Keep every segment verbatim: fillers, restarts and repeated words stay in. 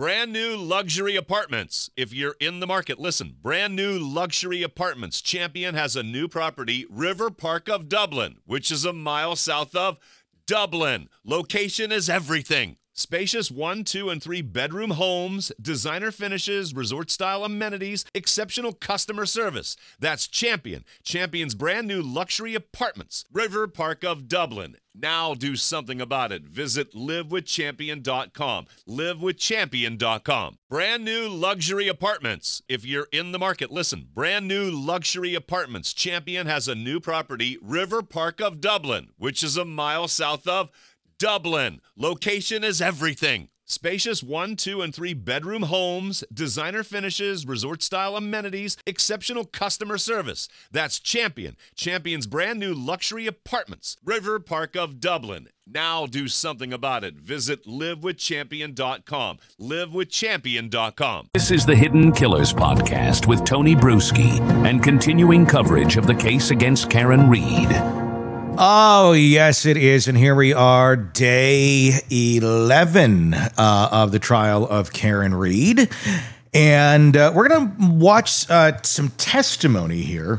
Brand new luxury apartments. If you're in the market, listen. Brand new luxury apartments. Champion has a new property, River Park of Dublin, which is a mile south of Dublin. Location is everything. Spacious one, two, and three bedroom homes, designer finishes, resort-style amenities, exceptional customer service. That's Champion. Champion's brand new luxury apartments. River Park of Dublin. Now do something about it. Visit live with champion dot com. live with champion dot com. Brand new luxury apartments. If you're in the market, listen. Brand new luxury apartments. Champion has a new property, River Park of Dublin, which is a mile south of Dublin. Location is everything. Spacious one, two, and three bedroom homes, designer finishes, resort-style amenities, exceptional customer service. That's Champion. Champion's brand new luxury apartments. River Park of Dublin. Now do something about it. Visit live with champion dot com. live with champion dot com. This is the Hidden Killers podcast with Tony Bruschi and continuing coverage of the case against Karen Read. Oh, yes, it is. And here we are, day eleven uh, of the trial of Karen Read. And uh, we're going to watch uh, some testimony here.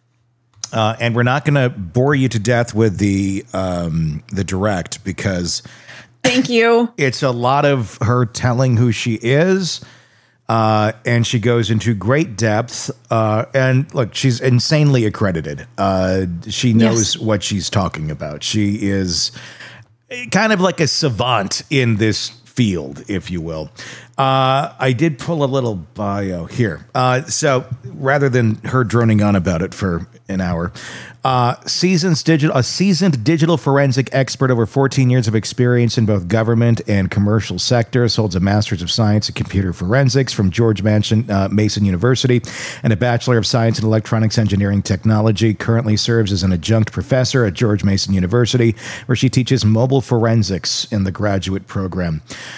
Uh, and we're not going to bore you to death with the um, the direct because... Thank you. It's a lot of her telling who she is. Uh, and she goes into great depth. Uh, and look, she's insanely accredited. Uh, she knows yes. what she's talking about. She is kind of like a savant in this field, if you will. Uh, I did pull a little bio here. Uh, so rather than her droning on about it for an hour, uh, seasons digital, a seasoned digital forensic expert, over fourteen years of experience in both government and commercial sectors, holds a master's of science in computer forensics from George Mason, uh, Mason University and a bachelor of science in electronics engineering technology. Currently serves as an adjunct professor at George Mason University, where she teaches mobile forensics in the graduate program.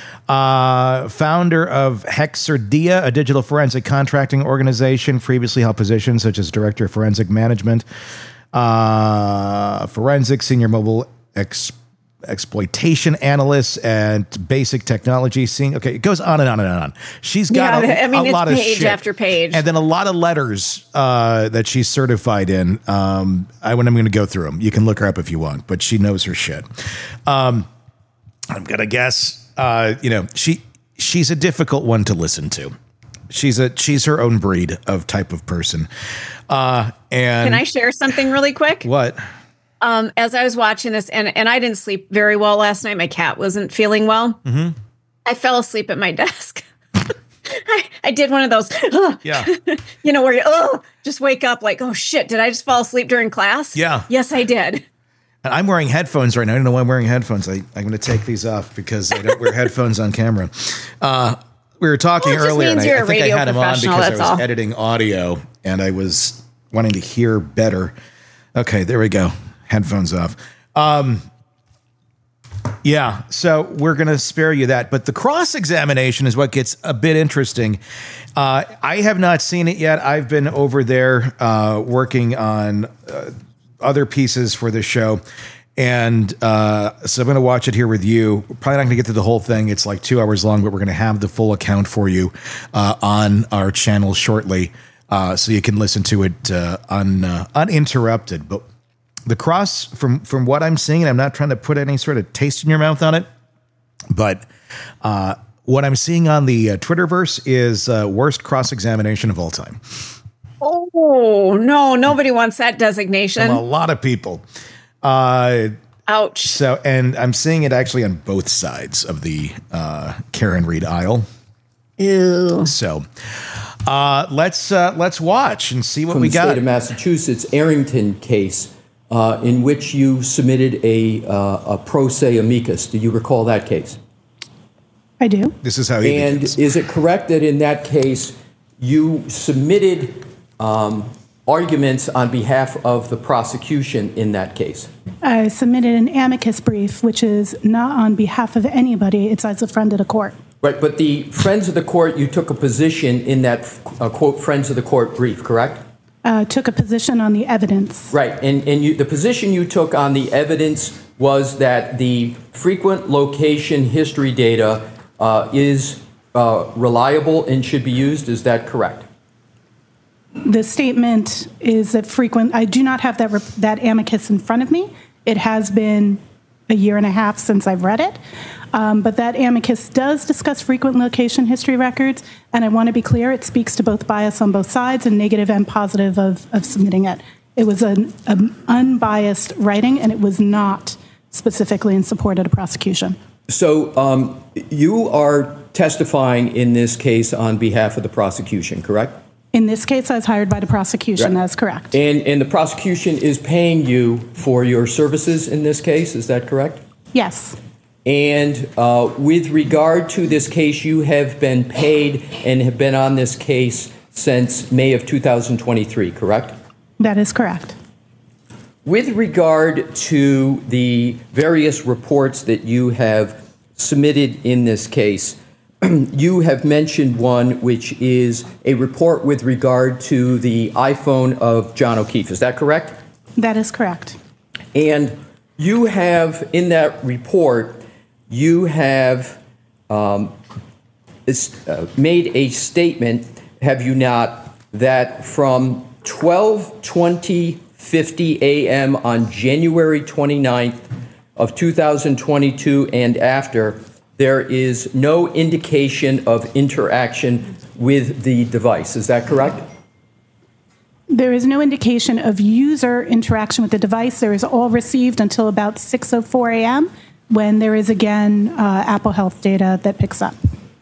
Uh, founder of Hexerdia, a digital forensic contracting organization, previously held positions such as director of forensic management, uh, forensic, senior mobile ex- exploitation analyst, and basic technology. Scene. Okay, it goes on and on and on. She's got yeah, a, I mean, a it's lot page of shit. after page. And then a lot of letters uh, that she's certified in. Um, I, when I'm going to go through them. You can look her up if you want, but she knows her shit. Um, I'm going to guess... Uh, you know, she she's a difficult one to listen to. She's a she's her own breed of type of person. Uh, and can I share something really quick? What? Um, as I was watching this, and and I didn't sleep very well last night. My cat wasn't feeling well. Mm-hmm. I fell asleep at my desk. I, I did one of those. Uh, yeah. You know where you oh just wake up like, oh shit, did I just fall asleep during class? Yeah. Yes, I did. And I'm wearing headphones right now. I don't know why I'm wearing headphones. I, I'm going to take these off because I don't wear headphones on camera. Uh, we were talking well, it just earlier, and means I, you're I think a radio I had him on because I was all. editing audio, and I was wanting to hear better. Okay, there we go. Headphones off. Um, yeah, so we're going to spare you that. But the cross-examination is what gets a bit interesting. Uh, I have not seen it yet. I've been over there uh, working on... Uh, other pieces for this show. And uh, so I'm going to watch it here with you. We're probably not going to get through the whole thing. It's like two hours long, but we're going to have the full account for you uh, on our channel shortly. Uh, so you can listen to it uh, un, uh, uninterrupted. But the cross, from, from what I'm seeing, and I'm not trying to put any sort of taste in your mouth on it, but uh, what I'm seeing on the uh, Twitterverse is uh, worst cross-examination of all time. Oh, no, nobody wants that designation. From a lot of people. Uh, Ouch. So, and I'm seeing it actually on both sides of the uh, Karen Read aisle. Ew. So, uh, let's uh, let's watch and see what From we the got. State of Massachusetts, Arrington case, uh, in which you submitted a, uh, a pro se amicus. Do you recall that case? I do. This is how he And begins. is it correct that in that case you submitted Um, arguments on behalf of the prosecution in that case? I submitted an amicus brief, which is not on behalf of anybody. It's as a friend of the court. Right, but the friends of the court, you took a position in that, uh, quote, friends of the court brief, correct? Uh, took a position on the evidence. Right, and, and you, the position you took on the evidence was that the frequent location history data uh, is uh, reliable and should be used. Is that correct? The statement is that frequent, I do not have that, rep- that amicus in front of me. It has been a year and a half since I've read it. Um, but that amicus does discuss frequent location history records. And I want to be clear, it speaks to both bias on both sides and negative and positive of, of submitting it. It was an, an unbiased writing, and it was not specifically in support of the prosecution. So um, you are testifying in this case on behalf of the prosecution, correct? In this case, I was hired by the prosecution. Right. That's correct. And, and the prosecution is paying you for your services in this case, is that correct? Yes. And uh, with regard to this case, you have been paid and have been on this case since May of two thousand twenty-three, correct? That is correct. With regard to the various reports that you have submitted in this case, you have mentioned one which is a report with regard to the iPhone of John O'Keefe. Is that correct? That is correct. And you have, in that report, you have um, is, uh, made a statement, have you not, that from twelve twenty fifty a.m. on January twenty-ninth of two thousand twenty-two and after, there is no indication of interaction with the device. Is that correct? There is no indication of user interaction with the device. There is all received until about six oh four a.m. when there is again uh, Apple Health data that picks up.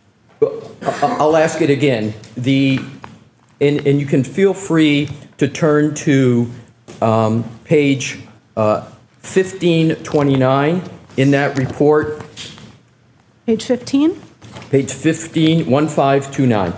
I'll ask it again. The and, and you can feel free to turn to um, page uh, fifteen twenty-nine in that report. Page fifteen? Page fifteen, one five two nine.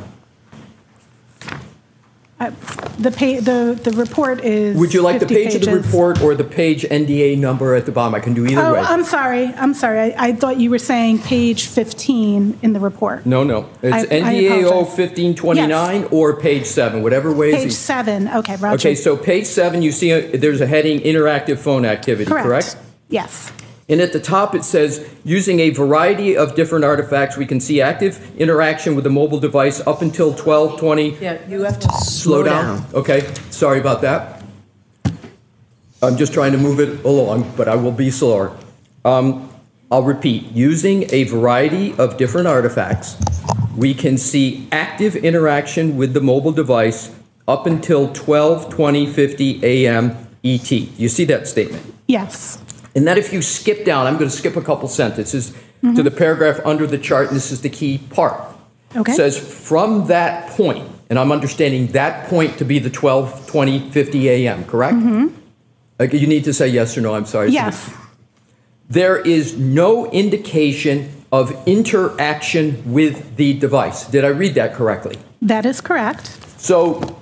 Uh, the, pa- the the report is. Would you like the page pages. of the report or the page N D A number at the bottom? I can do either Oh, way. I'm sorry. I'm sorry. I, I thought you were saying page fifteen in the report. No, no. It's I- N I D A O apologize. fifteen twenty-nine or page seven, whatever way is Page easy. seven. Okay, Roger. Okay, so page seven, you see a, there's a heading interactive phone activity, correct? correct? Yes. And at the top it says, using a variety of different artifacts, we can see active interaction with the mobile device up until twelve twenty. Yeah, you have to Slow down. Okay, sorry about that. I'm just trying to move it along, but I will be slower. Um, I'll repeat, using a variety of different artifacts, we can see active interaction with the mobile device up until twelve twenty fifty a.m. E T. You see that statement? Yes. And that if you skip down, I'm going to skip a couple sentences mm-hmm. to the paragraph under the chart, and this is the key part. Okay. It says, from that point, and I'm understanding that point to be the twelve twenty fifty a.m., correct? Mm-hmm. Uh, you need to say yes or no, I'm sorry. Yes. There is no indication of interaction with the device. Did I read that correctly? That is correct. So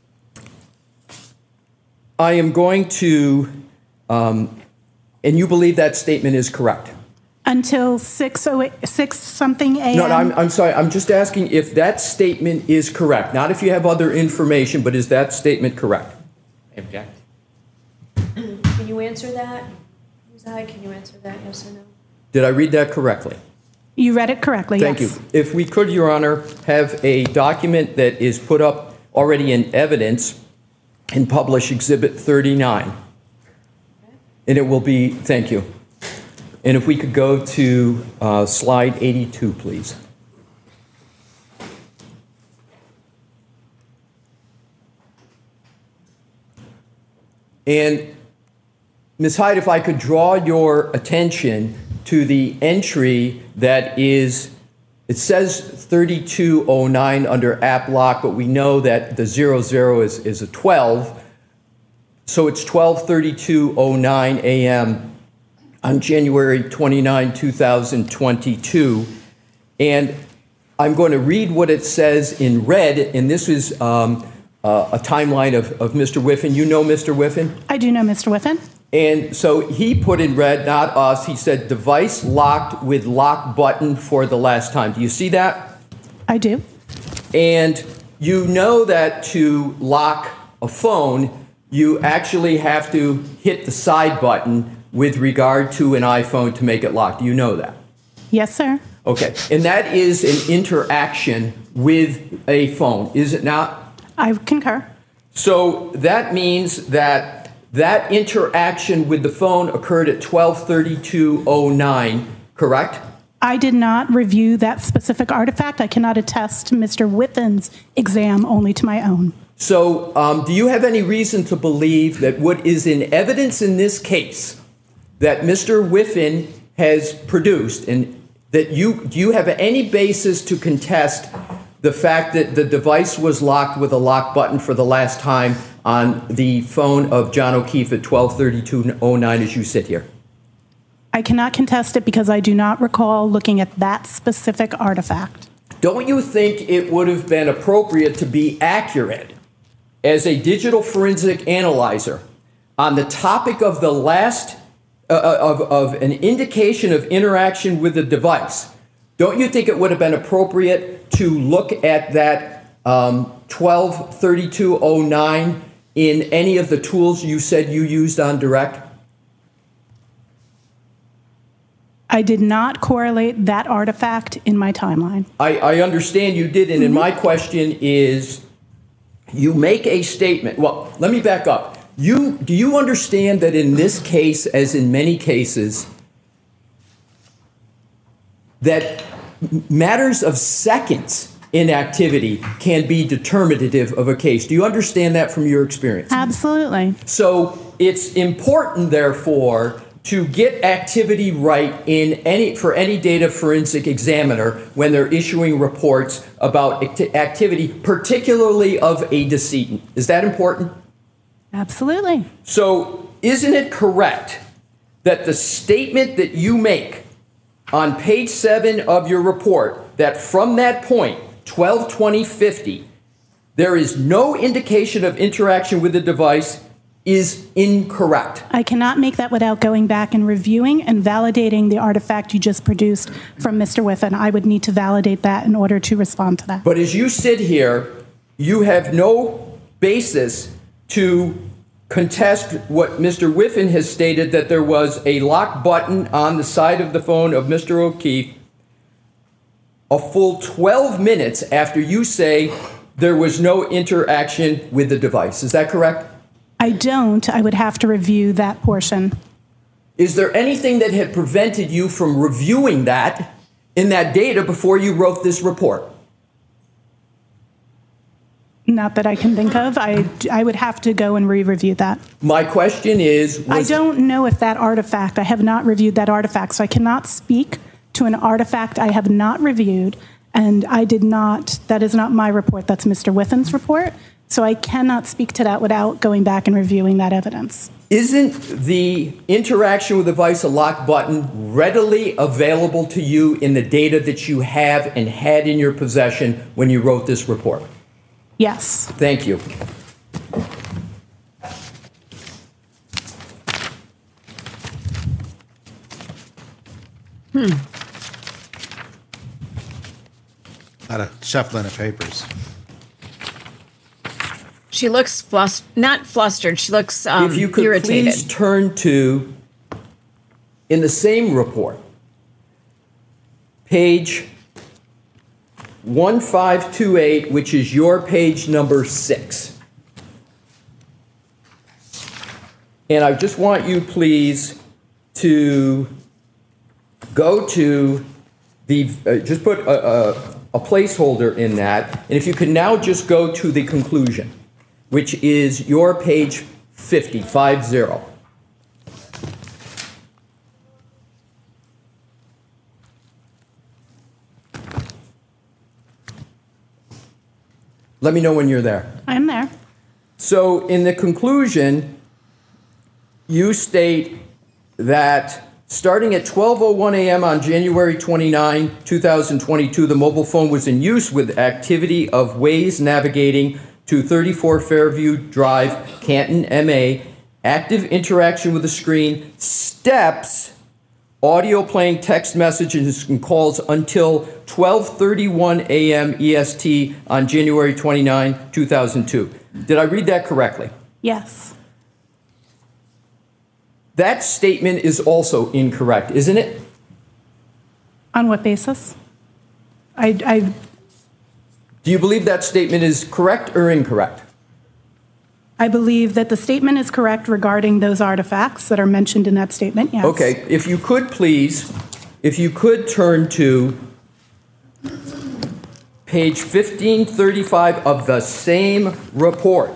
I am going to... Um, And you believe that statement is correct? Until six oh eight, six something a.m. No, no, I'm, I'm sorry. I'm just asking if that statement is correct. Not if you have other information, but is that statement correct? object. Can you answer that? Zai, can you answer that, yes or no? Did I read that correctly? You read it correctly, Thank yes. you. If we could, Your Honor, have a document that is put up already in evidence and publish Exhibit thirty-nine. And it will be, thank you. And if we could go to uh, slide eighty-two, please. And Miz Hyde, if I could draw your attention to the entry that is, it says thirty-two oh nine under app lock, but we know that the zero zero is, is a twelve. So it's twelve thirty-two oh nine a.m. on January twenty-ninth, two thousand twenty-two. And I'm going to read what it says in red, and this is um, uh, a timeline of, of Mister Whiffen. You know Mister Whiffen? I do know Mister Whiffen. And so he put in red, not us, he said device locked with lock button for the last time. Do you see that? I do. And you know that to lock a phone, you actually have to hit the side button with regard to an iPhone to make it lock. Do you know that? Yes, sir. Okay, and that is an interaction with a phone, is it not? I concur. So that means that that interaction with the phone occurred at twelve thirty-two oh nine, correct? I did not review that specific artifact. I cannot attest to Mister Whitten's exam, only to my own. So um, do you have any reason to believe that what is in evidence in this case that Mister Whiffen has produced, and that you, do you have any basis to contest the fact that the device was locked with a lock button for the last time on the phone of John O'Keefe at twelve thirty-two oh nine as you sit here? I cannot contest it because I do not recall looking at that specific artifact. Don't you think it would have been appropriate to be accurate as a digital forensic analyzer on the topic of the last, uh, of, of an indication of interaction with the device? Don't you think it would have been appropriate to look at that um, twelve thirty-two oh nine in any of the tools you said you used on Direct? I did not correlate that artifact in my timeline. I, I understand you did, and mm-hmm. my question is, you make a statement. Well, let me back up. You, do you understand that in this case, as in many cases, that matters of seconds in activity can be determinative of a case? Do you understand that from your experience? Absolutely. So it's important, therefore, to get activity right in any for any data forensic examiner when they're issuing reports about act- activity, particularly of a decedent. Is that important? Absolutely. So isn't it correct that the statement that you make on page seven of your report, that from that point, twelve twenty fifty, there is no indication of interaction with the device, is incorrect? I cannot make that without going back and reviewing and validating the artifact you just produced from Mister Whiffen. I would need to validate that in order to respond to that. But as you sit here, you have no basis to contest what Mister Whiffen has stated, that there was a lock button on the side of the phone of Mister O'Keefe a full twelve minutes after you say there was no interaction with the device. Is that correct? I don't. I would have to review that portion. Is there anything that had prevented you from reviewing that in that data before you wrote this report? Not that I can think of. I, I would have to go and re-review that. My question is... Was I don't know if that artifact, I have not reviewed that artifact, so I cannot speak to an artifact I have not reviewed, and I did not, that is not my report, that's Mister Whiffen's report. So I cannot speak to that without going back and reviewing that evidence. Isn't the interaction with the device, a lock button, readily available to you in the data that you have and had in your possession when you wrote this report? Yes. Thank you. Hmm. A lot of shuffling of papers. She looks flust- not flustered. She looks um, if you could irritated. Please turn to, in the same report, page one five two eight, which is your page number six. And I just want you, please, to go to the, uh, just put a, a, a placeholder in that. And if you could now just go to the conclusion, which is your page fifty, five zero. Let me know when you're there. I'm there. So in the conclusion, you state that starting at twelve oh one a.m. on January twenty-ninth, twenty twenty-two, the mobile phone was in use with activity of Waze navigating to thirty-four Fairview Drive, Canton, M A, active interaction with the screen, steps, audio playing text messages and calls until twelve thirty-one a.m. E S T on January twenty-ninth, two thousand two. Did I read that correctly? Yes. That statement is also incorrect, isn't it? On what basis? I, I Do you believe that statement is correct or incorrect? I believe that the statement is correct regarding those artifacts that are mentioned in that statement, yes. Okay, if you could please, if you could turn to page fifteen thirty-five of the same report.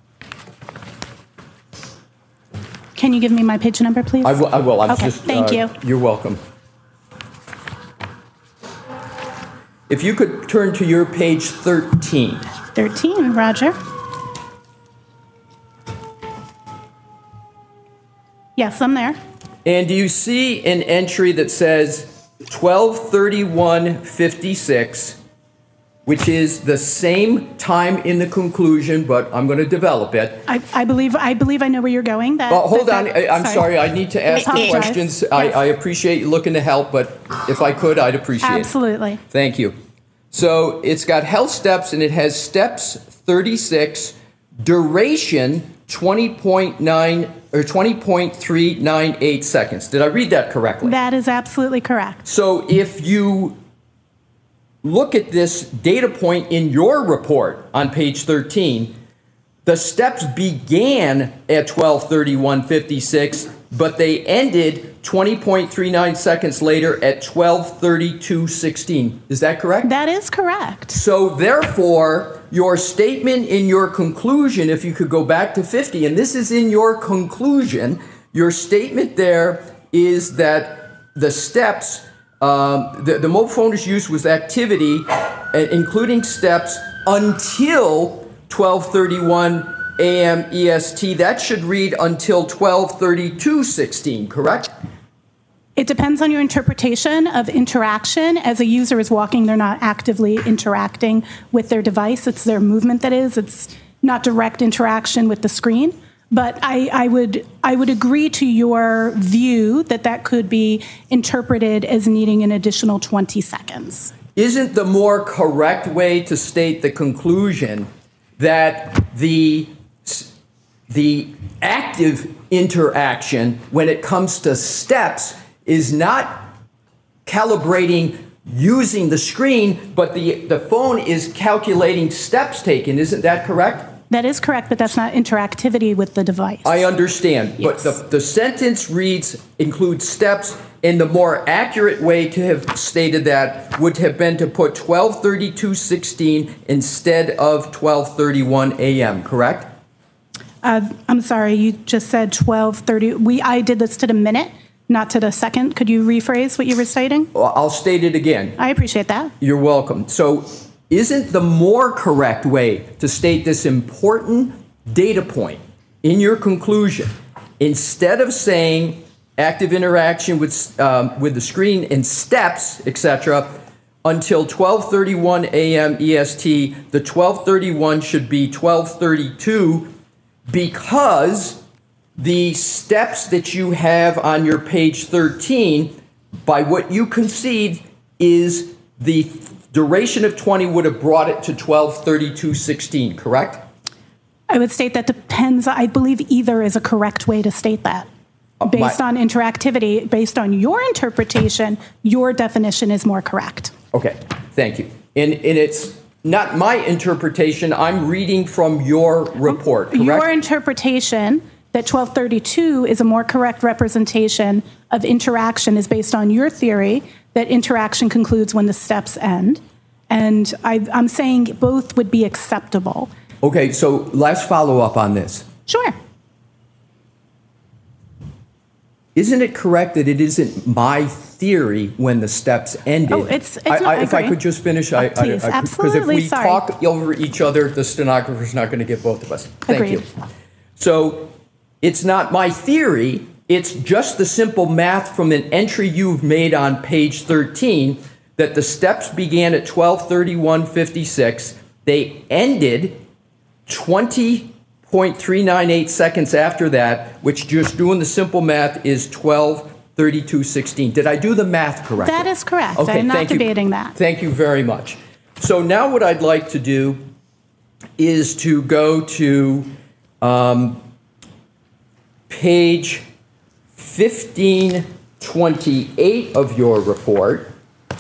Can you give me my page number, please? I will, I will. I'm Okay, just, thank uh, you. You're welcome. If you could turn to your page thirteen. thirteen, Roger. Yes, I'm there. And do you see an entry that says twelve thirty-one fifty-six, which is the same time in the conclusion, but I'm going to develop it. I, I believe I believe I know where you're going. That, Well, hold that- on. that- I- I'm sorry. I need to ask the apologize. questions. I, Yes. I appreciate you looking to help, but if I could, I'd appreciate it. Absolutely. Thank you. So it's got health steps, and it has steps thirty-six, duration twenty point nine or twenty point three nine eight seconds. Did I read that correctly? That is absolutely correct. So if you look at this data point in your report on page thirteen, the steps began at twelve thirty-one fifty-six, but they ended twenty point three nine seconds later at twelve thirty-two sixteen. Is that correct? That is correct. So therefore, your statement in your conclusion, if you could go back to fifty, and this is in your conclusion, your statement there is that the steps, um, the, the mobile phone is used with activity, uh, including steps, until twelve thirty-one a m E S T. That should read until twelve thirty-two sixteen, correct? It depends on your interpretation of interaction. As a user is walking, they're not actively interacting with their device. It's their movement that is. It's not direct interaction with the screen. But I, I would I would agree to your view that that could be interpreted as needing an additional twenty seconds. Isn't the more correct way to state the conclusion that the the active interaction when it comes to steps is not calibrating using the screen, but the, the phone is calculating steps taken? Isn't that correct? That is correct, but that's not interactivity with the device. I understand, but Yes. the, the sentence reads includes steps, and the more accurate way to have stated that would have been to put twelve thirty-two sixteen instead of twelve thirty-one a m, correct? Uh, I'm sorry, you just said twelve thirty. We I did this to the minute, not to the second. Could you rephrase what you were stating? Well, I'll state it again. I appreciate that. You're welcome. So, isn't the more correct way to state this important data point in your conclusion, instead of saying active interaction with um, with the screen and steps, et cetera, until twelve thirty-one a m E S T, the twelve thirty-one should be twelve thirty-two, because the steps that you have on your page thirteen, by what you concede, is the duration of twenty would have brought it to twelve thirty-two sixteen, correct? I would state that depends. I believe either is a correct way to state that. Based my- on interactivity, based on your interpretation, your definition is more correct. Okay, thank you. And, and it's not my interpretation. I'm reading from your report, correct? Your interpretation that twelve thirty-two is a more correct representation of interaction is based on your theory that interaction concludes when the steps end. And I, I'm saying both would be acceptable. Okay, so let's follow up on this. Sure. Isn't it correct that it isn't my theory when the steps ended? Oh, it's- it's I, not- I, I if I agree. could just finish, I, Oh, please, I, I because if absolutely, we sorry. talk over each other, the stenographer's not going to get both of us. Thank Agreed. you. So it's not my theory. It's just the simple math from an entry you've made on page thirteen that the steps began at twelve thirty-one fifty-six. They ended twenty point three nine eight seconds after that, which just doing the simple math is twelve thirty-two sixteen. Did I do the math correctly? That is correct. Okay, I'm not thank you. debating that. Thank you very much. So now what I'd like to do is to go to um, page fifteen twenty-eight of your report.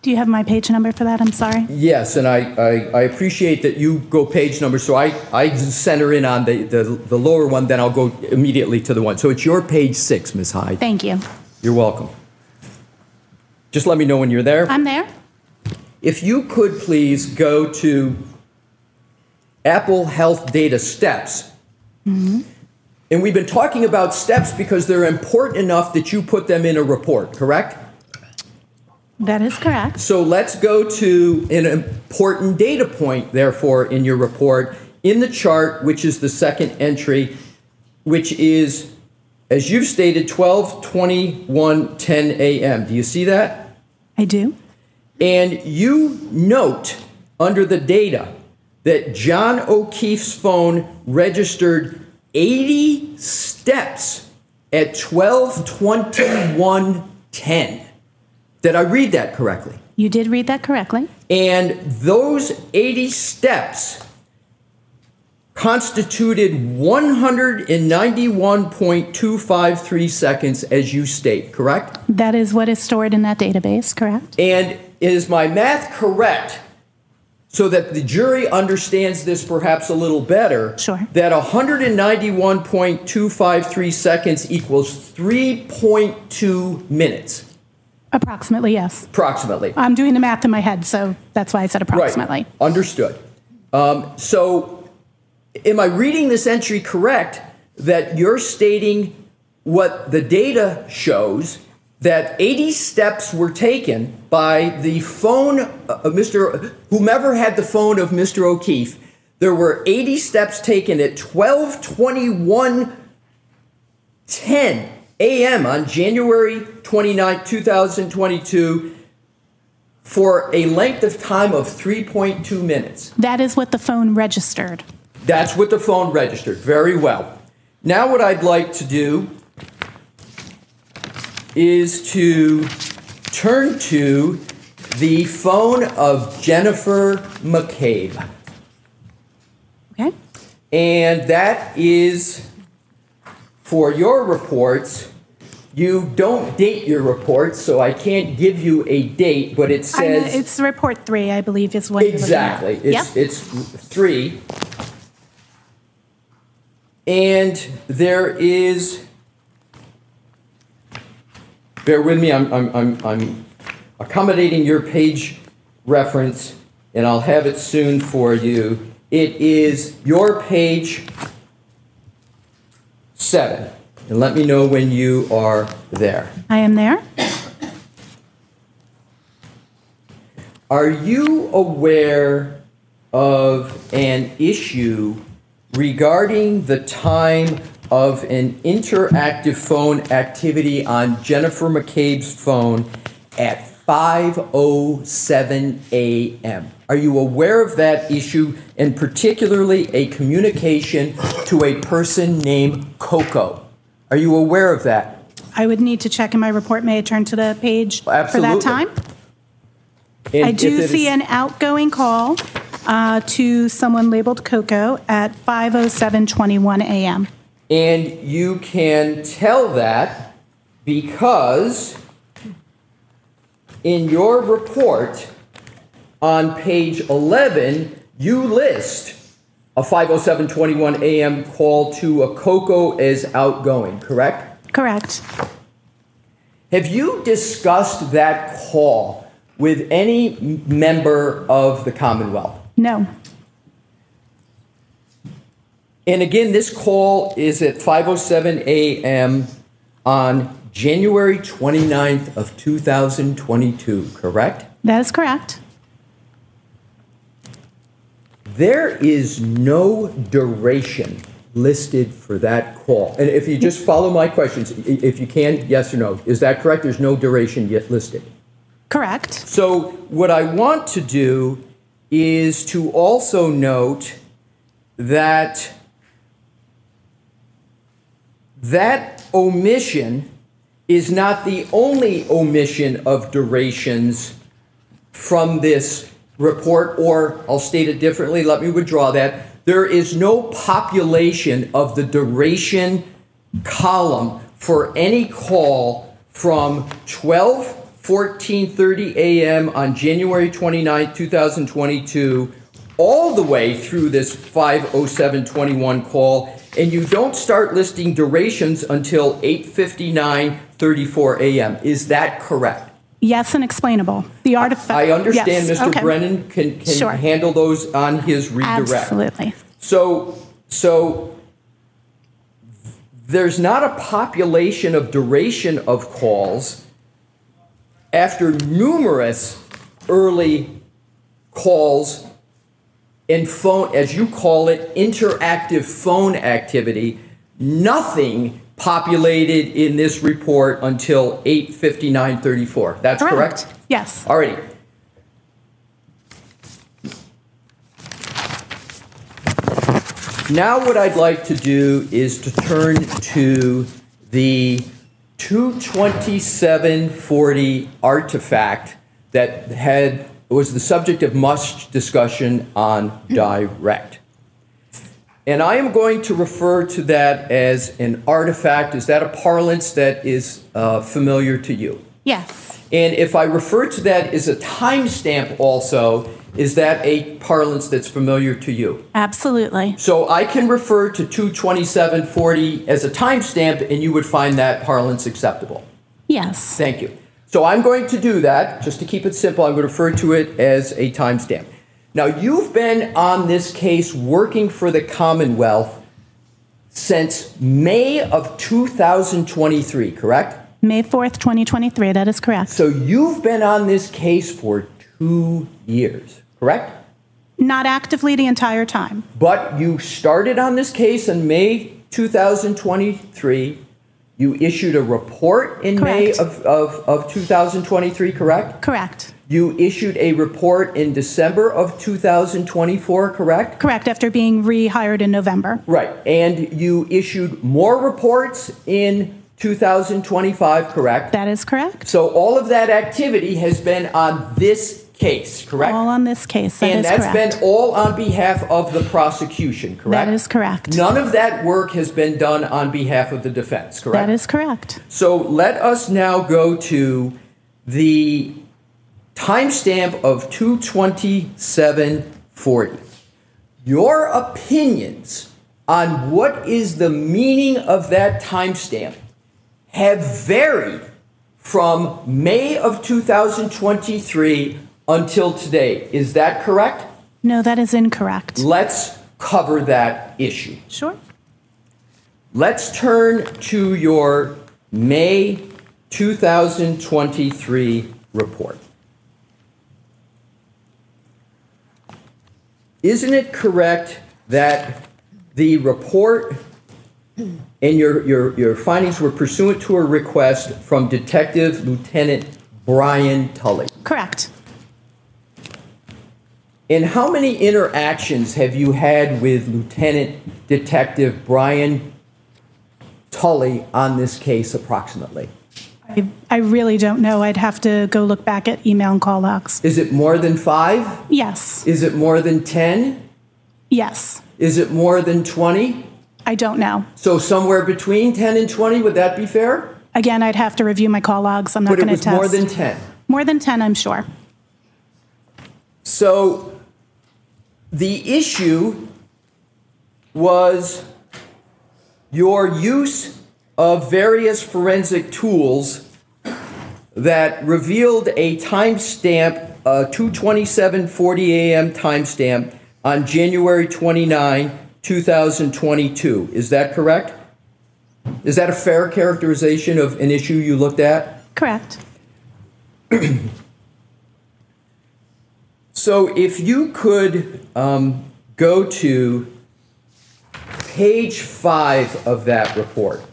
Do you have my page number for that? I'm sorry. Yes, and I, I, I appreciate that you go page number, so I, I center in on the, the, the lower one, then I'll go immediately to the one. So it's your page six, Miz Hyde. Thank you. You're welcome. Just let me know when you're there. I'm there. If you could please go to Apple Health Data Steps. Mm-hmm. And we've been talking about steps because they're important enough that you put them in a report, correct? That is correct. So let's go to an important data point, therefore, in your report, in the chart, which is the second entry, which is, as you've stated, twelve twenty-one ten a.m. Do you see that? I do. And you note under the data that John O'Keefe's phone registered eighty steps at twelve twenty-one ten. Did I read that correctly? You did read that correctly. And those eighty steps constituted one hundred ninety-one point two five three seconds, as you state, correct? That is what is stored in that database, correct? And is my math correct, so that the jury understands this perhaps a little better? Sure. That one hundred ninety-one point two five three seconds equals three point two minutes? Approximately, yes. Approximately. I'm doing the math in my head, so that's why I said approximately. Right. Understood. Um, so, am I reading this entry correct, that you're stating what the data shows, that eighty steps were taken by the phone of Mister whomever had the phone of Mister O'Keefe? There were eighty steps taken at twelve twenty-one ten a.m. on January twenty-ninth, two thousand twenty-two, for a length of time of three point two minutes. That is what the phone registered. That's what the phone registered. Very well. Now what I'd like to do is to turn to the phone of Jennifer McCabe. Okay. And that is, for your reports, you don't date your reports, so I can't give you a date, but it I know, says... it's report three, I believe, is what Exactly. you're looking at. It's, Yep. it's three. And there is... Bear with me, I'm, I'm, I'm, I'm accommodating your page reference, and I'll have it soon for you. It is your page seven. And let me know when you are there. I am there. Are you aware of an issue regarding the time of an interactive phone activity on Jennifer McCabe's phone at five oh seven a.m.? Are you aware of that issue, and particularly a communication to a person named Coco? Are you aware of that? I would need to check in my report. May I turn to the page Absolutely. for that time? And I if do it see is- an outgoing call uh, to someone labeled Coco at five oh seven twenty-one a.m. And you can tell that because in your report on page eleven, you list a five oh seven twenty-one a.m. call to a Coco as outgoing, correct? Correct. Have you discussed that call with any m- member of the Commonwealth? No. And again, this call is at five oh seven a.m. on January twenty-ninth of two thousand twenty-two, correct? That is correct. There is no duration listed for that call. And if you just follow my questions, i- if you can, yes or no, is that correct? There's no duration yet listed. Correct. So what I want to do is to also note that that omission is not the only omission of durations from this report, or I'll state it differently, let me withdraw that. There is no population of the duration column for any call from twelve fourteen thirty a.m. on January twenty-ninth, twenty twenty-two, all the way through this five oh seven twenty-one call, and you don't start listing durations until eight fifty-nine thirty-four a.m. Is that correct? Yes, and explainable. The artifact. I understand yes. Mister Okay. Brennan can, can Sure. handle those on his redirect. Absolutely. So, so there's not a population of duration of calls after numerous early calls and phone, as you call it, interactive phone activity. Nothing populated in this report until eight fifty-nine thirty-four. That's correct? Yes. All righty. Now what I'd like to do is to turn to the two twenty-seven forty artifact that had was the subject of much discussion on direct. And I am going to refer to that as an artifact. Is that a parlance that is uh, familiar to you? Yes. And if I refer to that as a timestamp also, is that a parlance that's familiar to you? Absolutely. So I can refer to two twenty-seven forty as a timestamp, and you would find that parlance acceptable. Yes. Thank you. So I'm going to do that. Just to keep it simple, I'm going to refer to it as a timestamp. Now, you've been on this case working for the Commonwealth since May of two thousand twenty-three, correct? May fourth, twenty twenty-three. That is correct. So you've been on this case for two years, correct? Not actively the entire time. But you started on this case in May two thousand twenty-three. You issued a report in Correct. May of, of, of two thousand twenty-three, correct? Correct. You issued a report in December of two thousand twenty-four, correct? Correct, after being rehired in November. Right. And you issued more reports in two thousand twenty-five, correct? That is correct. So all of that activity has been on this case, correct? All on this case. That and is that's correct. been all on behalf of the prosecution, correct? That is correct. None of that work has been done on behalf of the defense, correct? That is correct. So let us now go to the timestamp of two twenty-seven forty. Your opinions on what is the meaning of that timestamp have varied from May of two thousand twenty-three until today. Is that correct? No, that is incorrect. Let's cover that issue. Sure. Let's turn to your May two thousand twenty-three report. Isn't it correct that the report and your, your, your findings were pursuant to a request from Detective Lieutenant Brian Tully? Correct. And how many interactions have you had with Lieutenant Detective Brian Tully on this case approximately? I, I really don't know. I'd have to go look back at email and call logs. Is it more than five? Yes. Is it more than ten? Yes. Is it more than twenty? I don't know. So somewhere between ten and twenty, would that be fair? Again, I'd have to review my call logs. I'm not But it going to was test. more than ten. More than ten, I'm sure. So the issue was your use of various forensic tools that revealed a timestamp, a two twenty-seven forty a.m. timestamp on January twenty-ninth, two thousand twenty-two. Is that correct? Is that a fair characterization of an issue you looked at? Correct. So if you could um, go to page five of that report.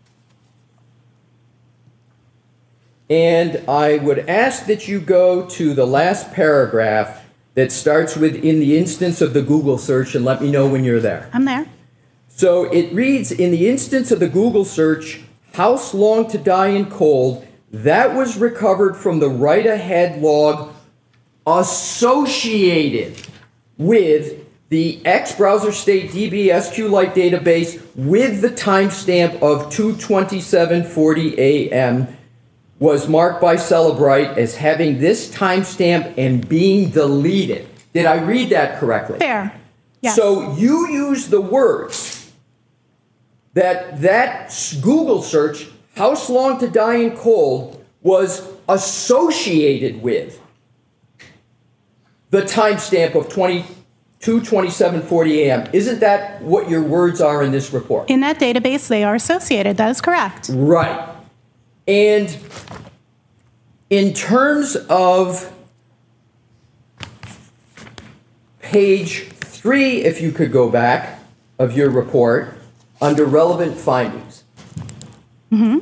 And I would ask that you go to the last paragraph that starts with "in the instance of the Google search," and let me know when you're there. I'm there. So it reads, "In the instance of the Google search, house long to die in cold, that was recovered from the write-ahead log associated with the X browser state D B S Q Lite database with the timestamp of two twenty-seven forty a.m. was marked by Celebrite as having this timestamp and being deleted. Did I read that correctly? Fair. Yes. So you use the words that that Google search, House Long to Die in Cold, was associated with the timestamp of twenty-two twenty-seven forty a.m. Isn't that what your words are in this report? In that database, they are associated. That is correct. Right. And in terms of page three, if you could go back, of your report, under relevant findings. Mm-hmm.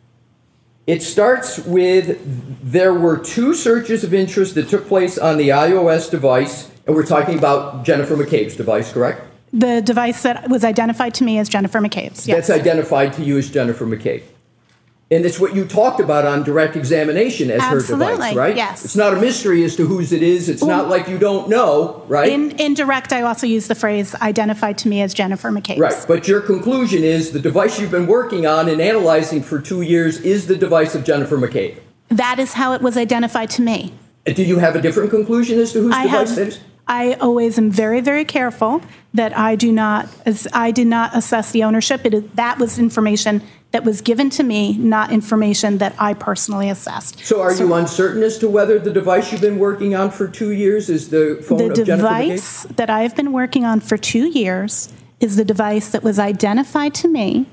It starts with, there were two searches of interest that took place on the iOS device, and we're talking about Jennifer McCabe's device, correct? The device that was identified to me as Jennifer McCabe's, yes. That's identified to you as Jennifer McCabe. And it's what you talked about on direct examination as Absolutely, her device, right? Yes. It's not a mystery as to whose it is. It's not like you don't know, right? In, in direct, I also use the phrase identified to me as Jennifer McCabe's. Right, but your conclusion is the device you've been working on and analyzing for two years is the device of Jennifer McCabe. That is how it was identified to me. Do you have a different conclusion as to whose I device have, it is? I always am very, very careful that I do not, as I did not assess the ownership. It is, that was information that was given to me, not information that I personally assessed. So are so, you uncertain as to whether the device you've been working on for two years is the phone the of Jennifer McCabe? The device that I have been working on for two years is the device that was identified to me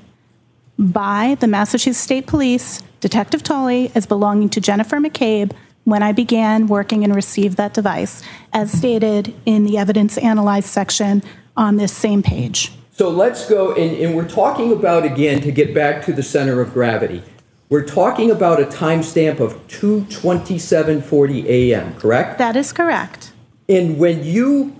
by the Massachusetts State Police, Detective Tolley, as belonging to Jennifer McCabe when I began working and received that device, as stated in the evidence analyzed section on this same page. So let's go, and, and we're talking about, again, to get back to the center of gravity, we're talking about a timestamp of two twenty-seven forty a.m., correct? That is correct. And when you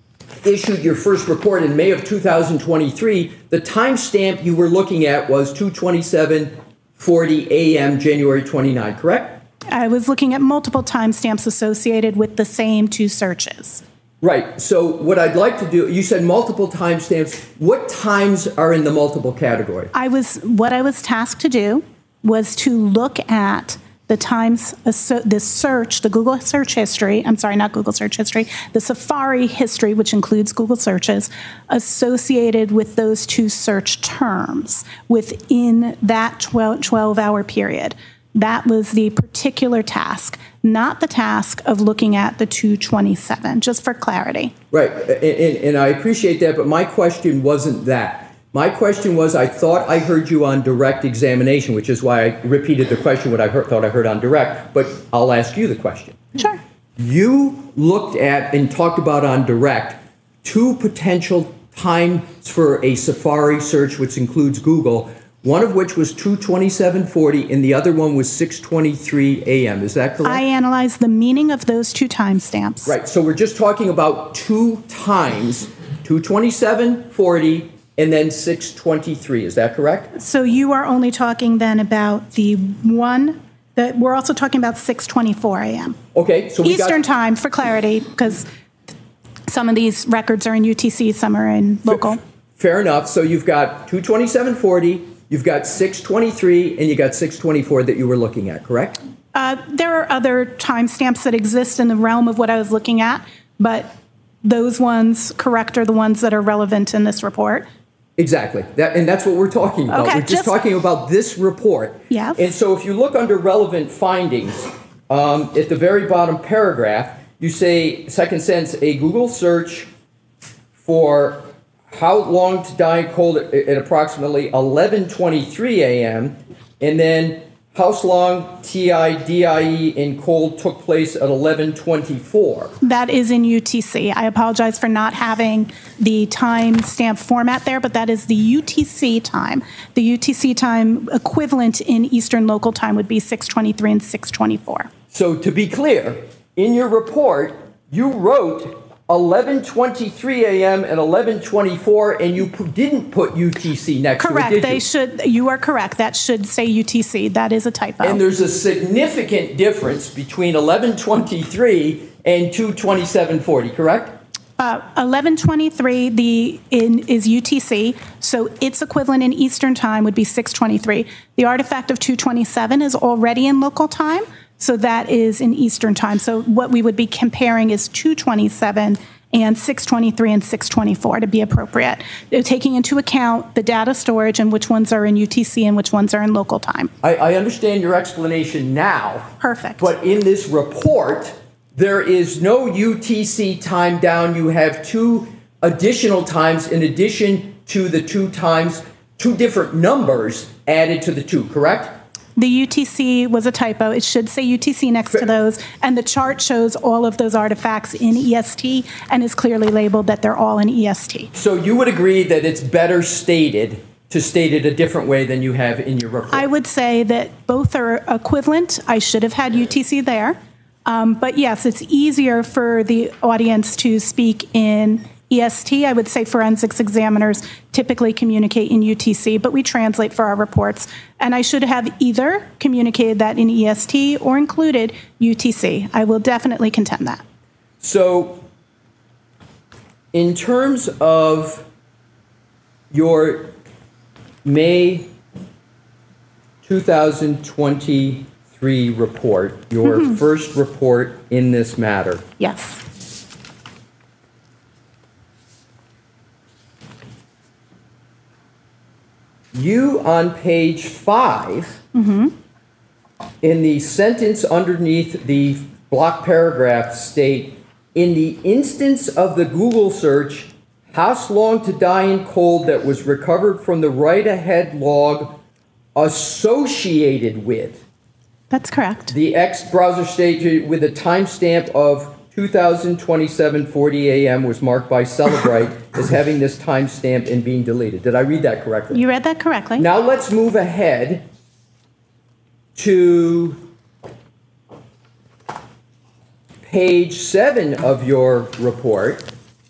issued your first report in May of two thousand twenty-three, the timestamp you were looking at was two twenty-seven forty a.m., January twenty-ninth, correct? I was looking at multiple timestamps associated with the same two searches. Right. So what I'd like to do, you said multiple timestamps. What times are in the multiple category? I was, what I was tasked to do was to look at the times, the search, the Google search history, I'm sorry, not Google search history, the Safari history, which includes Google searches, associated with those two search terms within that twelve-hour period. That was the particular task, not the task of looking at the two twenty-seven, just for clarity. Right, and, and, and I appreciate that, but my question wasn't that. My question was, I thought I heard you on direct examination, which is why I repeated the question, what I heard, thought I heard on direct, but I'll ask you the question. Sure. You looked at and talked about on direct two potential times for a Safari search, which includes Google, one of which was two twenty-seven forty and the other one was six twenty-three a.m. Is that correct? I analyzed the meaning of those two timestamps. Right. So we're just talking about two times, two twenty-seven forty and then six twenty-three. Is that correct? So you are only talking then about the one that we're also talking about six twenty-four a.m. Okay. So we Eastern got, time for clarity, because some of these records are in U T C, some are in local. F- fair enough. So you've got two twenty-seven forty. You've got six twenty-three and you got six twenty-four that you were looking at, correct? Uh, there are other timestamps that exist in the realm of what I was looking at, but those ones, correct, are the ones that are relevant in this report. Exactly. That, and that's what we're talking about. Okay, we're just, just talking about this report. Yes. And so if you look under relevant findings, um, at the very bottom paragraph, you say, second sentence, a Google search for How Long to Die in Cold at, at approximately eleven twenty-three a.m. and then How Long T I D I E in Cold took place at eleven twenty-four. That is in U T C. I apologize for not having the timestamp format there, but that is the U T C time. The U T C time equivalent in Eastern Local Time would be six twenty-three and six twenty-four. So to be clear, in your report, you wrote eleven twenty-three a.m. and eleven twenty-four, and you p- didn't put U T C next correct. to it, did They you? should. You are correct. That should say U T C. That is a typo. And there's a significant difference between eleven twenty-three and two twenty-seven forty, correct? Uh, eleven twenty-three the in is U T C, so its equivalent in Eastern Time would be six twenty-three. The artifact of two twenty-seven is already in local time, so that is in Eastern Time. So what we would be comparing is two twenty-seven and six twenty-three and six twenty-four to be appropriate. They're taking into account the data storage and which ones are in U T C and which ones are in local time. I, I understand your explanation now. Perfect. But in this report, there is no U T C time down. You have two additional times in addition to the two times, two different numbers added to the two, correct? The U T C was a typo. It should say U T C next to those, and the chart shows all of those artifacts in E S T and is clearly labeled that they're all in E S T. So you would agree that it's better stated to state it a different way than you have in your report? I would say that both are equivalent. I should have had U T C there. Um, but yes, it's easier for the audience to speak in E S T. I would say forensics examiners typically communicate in U T C, but we translate for our reports. And I should have either communicated that in E S T or included U T C. I will definitely contend that. So in terms of your May two thousand twenty-three report, your mm-hmm. first report in this matter. Yes. You, on page five, mm-hmm. in the sentence underneath the block paragraph, state, in the instance of the Google search, House long to die in cold that was recovered from the write-ahead log associated with. That's correct. The X browser stage with a timestamp of two thousand twenty-seven forty a m was marked by Celebrite as having this timestamp and being deleted. Did I read that correctly? You read that correctly. Now let's move ahead to page seven of your report.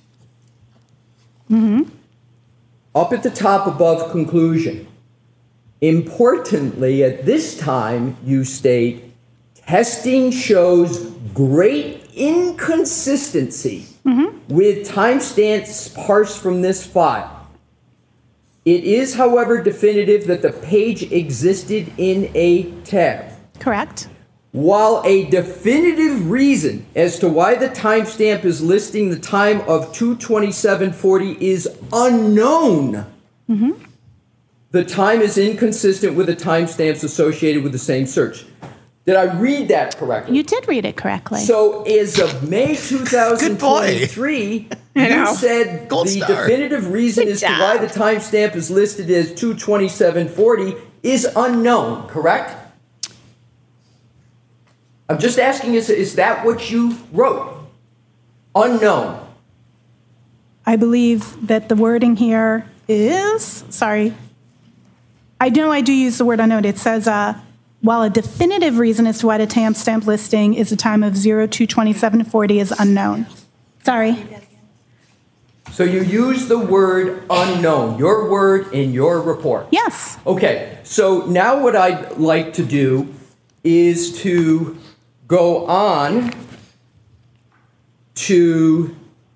Mm-hmm. Up at the top above conclusion. Importantly, at this time, you state, testing shows great inconsistency mm-hmm. with timestamps parsed from this file. It is, however, definitive that the page existed in a tab. Correct. While a definitive reason as to why the timestamp is listing the time of two twenty-seven forty is unknown, mm-hmm. the time is inconsistent with the timestamps associated with the same search. Did I read that correctly? You did read it correctly. So as of May two thousand twenty-three, you said Gold the star. definitive reason Good as job. to why the timestamp is listed as two twenty-seven forty is unknown, correct? I'm just asking, is, is that what you wrote? Unknown. I believe that the wording here is, sorry, I know I do use the word unknown. It says, uh, while a definitive reason as to why the timestamp listing is a time of zero two twenty-seven forty is unknown. Sorry. So you use the word unknown, your word in your report. Yes. Okay, so now what I'd like to do is to go on to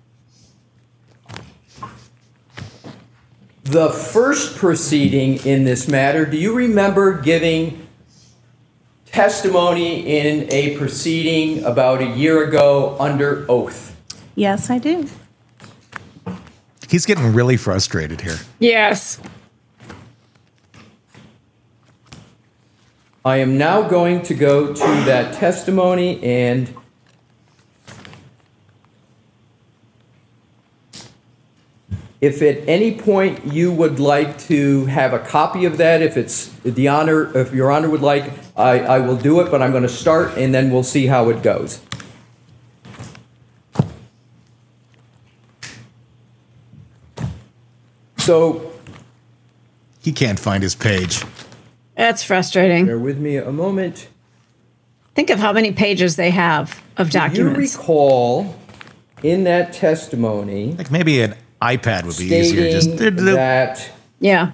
the first proceeding in this matter. Do you remember giving testimony in a proceeding about a year ago under oath? Yes, I do. He's getting really frustrated here. Yes. I am now going to go to that testimony, and if at any point you would like to have a copy of that, if it's the honor, if Your Honor would like, I, I will do it, but I'm going to start and then we'll see how it goes. So, He can't find his page. That's frustrating. bear with me a moment. Think of how many pages they have of Do you documents. recall in that testimony Like maybe an iPad would be easier. stating Just that Yeah.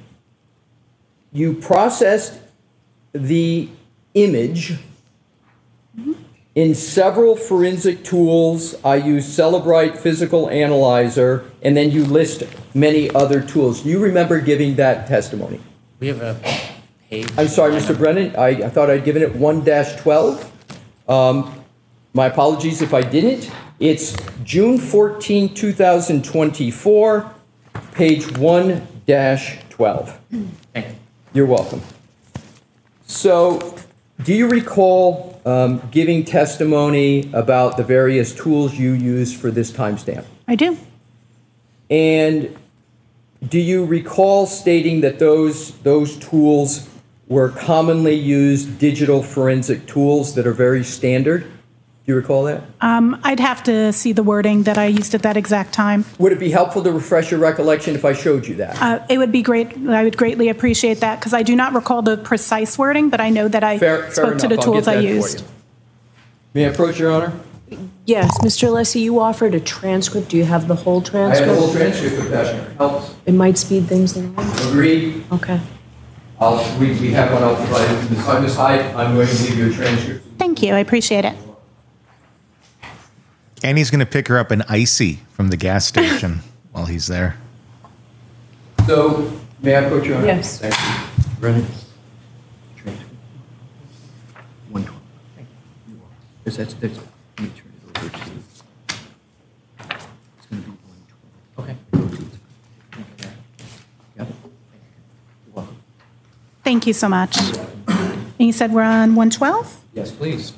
you processed the image In several forensic tools, I use Cellebrite Physical Analyzer, and then you list many other tools. You remember giving that testimony? We have a page. I'm sorry, Mister Brennan, I, I thought I'd given it one dash twelve. Um, my apologies if I didn't. It's June fourteenth, two thousand twenty-four, page one dash twelve. Thank you. You're welcome. So, do you recall um, giving testimony about the various tools you use for this timestamp? I do. And do you recall stating that those those tools were commonly used digital forensic tools that are very standard? Do you recall that? Um, I'd have to see the wording that I used at that exact time. Would it be helpful to refresh your recollection if I showed you that? Uh, it would be great. I would greatly appreciate that because I do not recall the precise wording, but I know that I Fair- fair spoke to the enough. I'll tools get I that for used. you. May I approach, Your Honor? Yes, Mister Alessi, you offered a transcript. Do you have the whole transcript? transcript if that helps. It might speed things along. Agreed. Okay. I'll, we, we have one. I'll provide it. Miz Miz Hyde, I'm going to give you a transcript. Thank you. I appreciate it. And he's going to pick her up an icy from the gas station while he's there. So, may I approach, Your Honor? Yes. Thank you. Brennan? Transcript. one twelve. Thank you. Because that's, that's, let me turn it over to, it's going to be one twelve. Okay. Thank you. Got it? Thank you. You're welcome. Thank you so much. And you said we're on one twelve? Yes, please.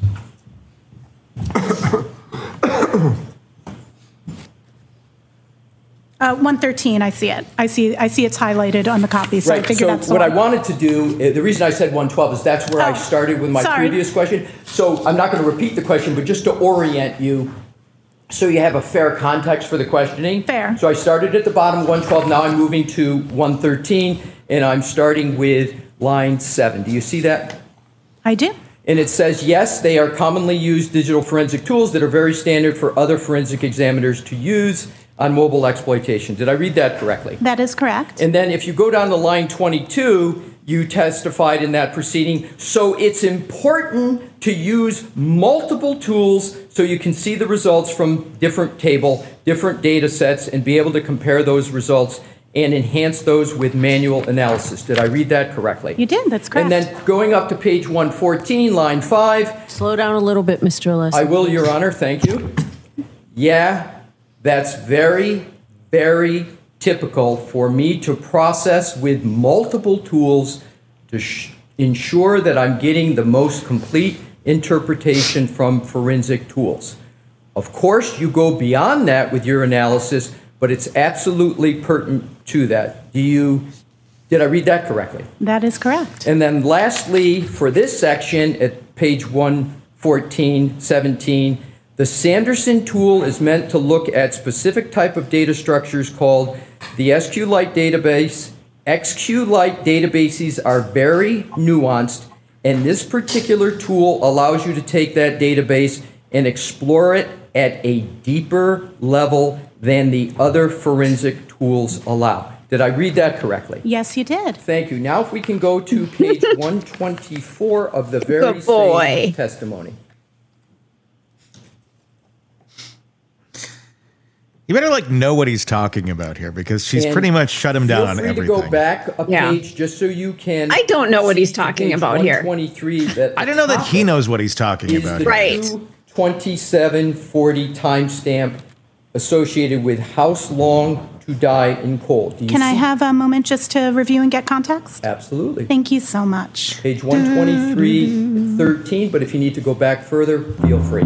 Uh, one thirteen, I see it. I see I see it's highlighted on the copy, so I Right, figured so that's the what I one. wanted to do, uh, the reason I said one twelve is that's where I Oh, started with my sorry. previous question. So I'm not going to repeat the question, but just to orient you, so you have a fair context for the questioning. Fair. So I started at the bottom, one twelve, now I'm moving to one thirteen, and I'm starting with line seven. Do you see that? I do. And it says, yes, they are commonly used digital forensic tools that are very standard for other forensic examiners to use on mobile exploitation. Did I read that correctly? That is correct. And then if you go down to line twenty-two, you testified in that proceeding, so it's important to use multiple tools so you can see the results from different table, different data sets, and be able to compare those results and enhance those with manual analysis. Did I read that correctly? You did. That's correct. And then going up to page one fourteen, line five, Slow down a little bit, Mister Alessi. I will, Your Honor, thank you. Yeah, that's very, very typical for me to process with multiple tools to sh- ensure that I'm getting the most complete interpretation from forensic tools. Of course, you go beyond that with your analysis, but it's absolutely pertinent to that. Do you, did I read that correctly? That is correct. And then lastly, for this section at page one fourteen, seventeen, the Sanderson tool is meant to look at specific type of data structures called the SQLite database. SQLite databases are very nuanced, and this particular tool allows you to take that database and explore it at a deeper level than the other forensic tools allow. Did I read that correctly? Yes, you did. Thank you. Now if we can go to page one twenty-four of the very Good boy. same testimony. You better like know what he's talking about here because she's And pretty much shut him down on Feel free everything. to go back a Yeah. page just so you can. I don't know what he's see talking page about here. one twenty-three. That I don't know that he knows what he's talking is about. the here. Right. two twenty-seven forty timestamp associated with house long to die in cold. Do you Can I see- have a moment just to review and get context? Absolutely. Thank you so much. Page one twenty-three thirteen, but if you need to go back further, feel free.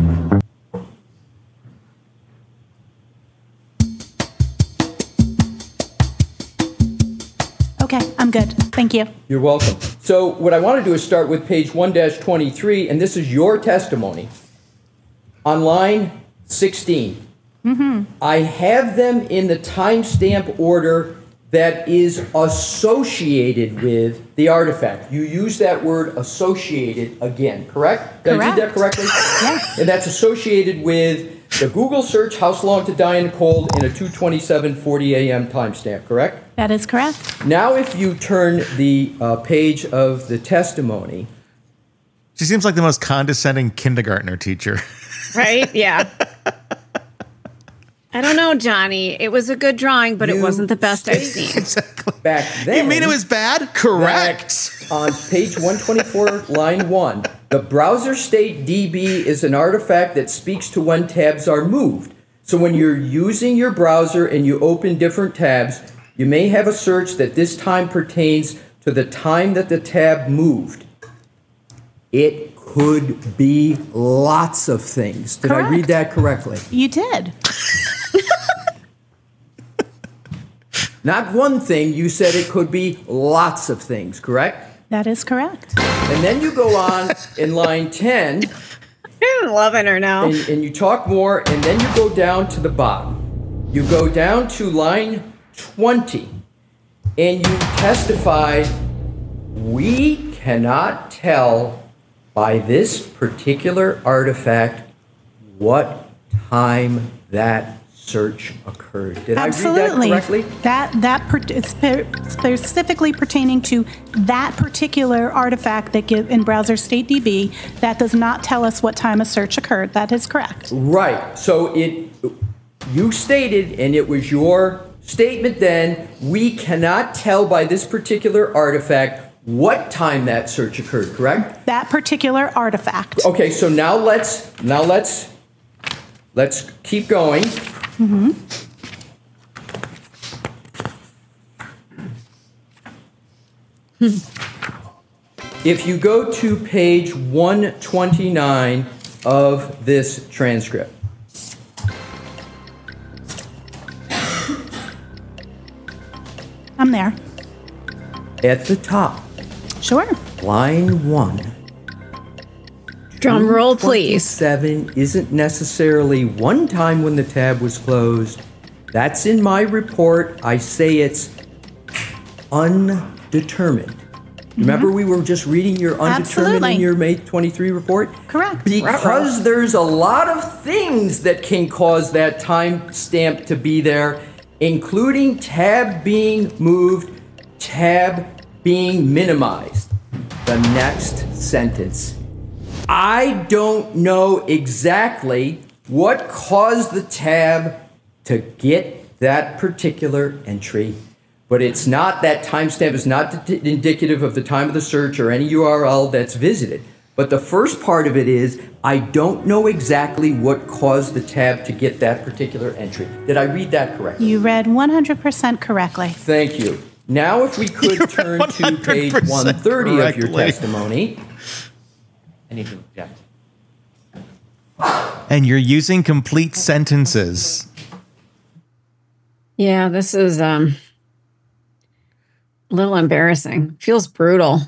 Okay, I'm good. Thank you. You're welcome. So what I want to do is start with page one twenty-three, and this is your testimony. On line sixteen, I have them in the timestamp order that is associated with the artifact. You use that word associated again, correct? Did I read that Correct. correctly? Yes. And that's associated with the Google search, How Long to Die in Cold, in a two twenty-seven forty a.m. timestamp, correct? That is correct. Now, if you turn the uh, page of the testimony She seems like the most condescending kindergartner teacher. Right? Yeah. I don't know, Johnny. It was a good drawing, but You it wasn't the best I've seen. Exactly. Back then. You mean it was bad? Correct. Back on page one twenty-four, line one, the browser state D B is an artifact that speaks to when tabs are moved. So when you're using your browser and you open different tabs, you may have a search that this time pertains to the time that the tab moved. It could be lots of things. Did I read Correct. that correctly? You did. Not one thing, you said it could be lots of things, correct? That is correct. And then you go on in line ten, I'm loving her now. and, and you talk more, and then you go down to the bottom. You go down to line twenty, and you testify, we cannot tell by this particular artifact what time that search occurred. Did Absolutely. I read that correctly? That that per, it's per, specifically pertaining to that particular artifact that give in browser state D B that does not tell us what time a search occurred. That is correct. Right. So it, you stated, and it was your statement then, we cannot tell by this particular artifact what time that search occurred, correct? That particular artifact. Okay, so now let's, now let's, let's keep going. If you go to page one twenty-nine of this transcript, I'm there. at the top, Sure. line one. Drum roll, please. Seven isn't necessarily one time when the tab was closed. That's in my report. I say it's undetermined. Remember, we were just reading your undetermined Absolutely. in your May twenty-three report? Correct. Because there's a lot of things that can cause that time stamp to be there, including tab being moved, tab being minimized. The next sentence. I don't know exactly what caused the tab to get that particular entry, but it's not, that timestamp is not d- indicative of the time of the search or any U R L that's visited. But the first part of it is, I don't know exactly what caused the tab to get that particular entry. Did I read that correctly? You read one hundred percent correctly. Thank you. Now, if we could turn to page one thirty of your correctly. testimony. Anything, yeah. And you're using complete sentences. Yeah, this is um a little embarrassing. Feels brutal.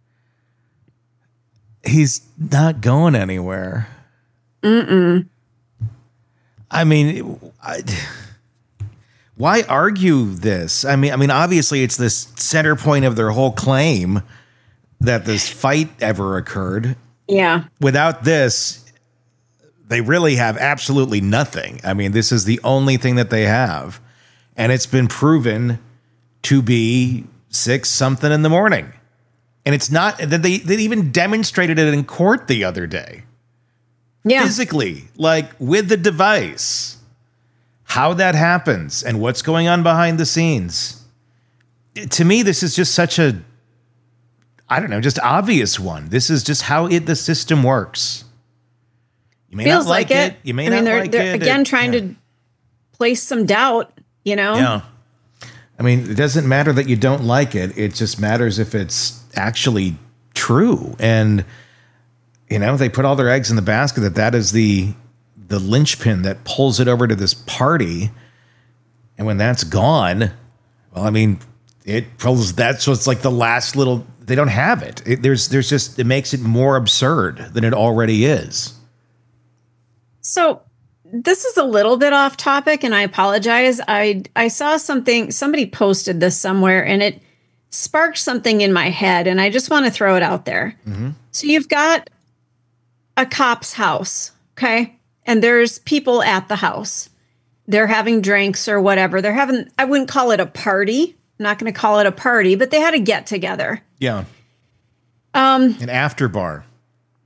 He's not going anywhere. Mm-mm. I mean, I, why argue this? I mean, I mean, obviously, it's this center point of their whole claim that this fight ever occurred. Yeah. Without this, they really have absolutely nothing. I mean, this is the only thing that they have, and it's been proven to be six something in the morning. And it's not that they, they even demonstrated it in court the other day. Yeah. Physically, like with the device, how that happens and what's going on behind the scenes. It- to me, this is just such a, I don't know, just obvious one. This is just how it the system works. You may Feels not like, like it. it. You may I mean, not they're, like they're it. again It- trying yeah. to place some doubt, you know? Yeah. I mean, it doesn't matter that you don't like it. It just matters if it's actually true. And, you know, they put all their eggs in the basket that that is the the linchpin that pulls it over to this party. And when that's gone, well, I mean, it pulls, that's what's like the last little, they don't have it. it. There's, there's just, it makes it more absurd than it already is. So this is a little bit off topic, and I apologize. I I saw something, somebody posted this somewhere, and it sparked something in my head, and I just want to throw it out there. So you've got a cop's house, okay? And there's people at the house. They're having drinks or whatever. They're having, I wouldn't call it a party. I'm not going to call it a party, but they had a get together. Yeah. Um, An after bar.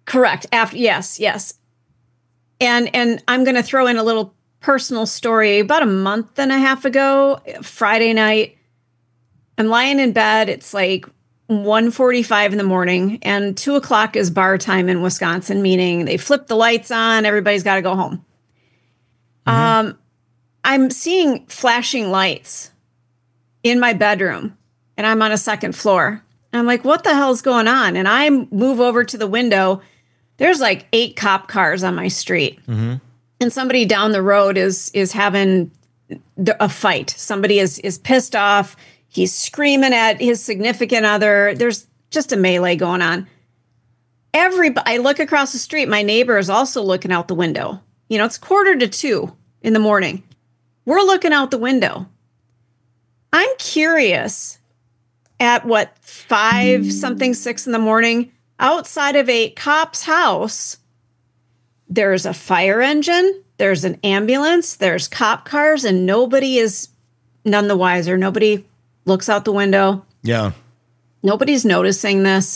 Correct. After yes, yes. And and I'm going to throw in a little personal story. About a month and a half ago, Friday night, I'm lying in bed. It's like one forty-five in the morning, and two o'clock is bar time in Wisconsin, meaning they flip the lights on. Everybody's got to go home. Mm-hmm. Um, I'm seeing flashing lights in my bedroom, and I'm on a second floor. And I'm like, what the hell's going on? And I move over to the window. There's like eight cop cars on my street. Mm-hmm. And somebody down the road is is having a fight. Somebody is is pissed off. He's screaming at his significant other. There's just a melee going on. Everybody, I look across the street. My neighbor is also looking out the window. You know, it's quarter to two in the morning. We're looking out the window. I'm curious at what, five something, six in the morning, outside of a cop's house, there's a fire engine, there's an ambulance, there's cop cars, and nobody is none the wiser. Nobody looks out the window. Yeah. Nobody's noticing this.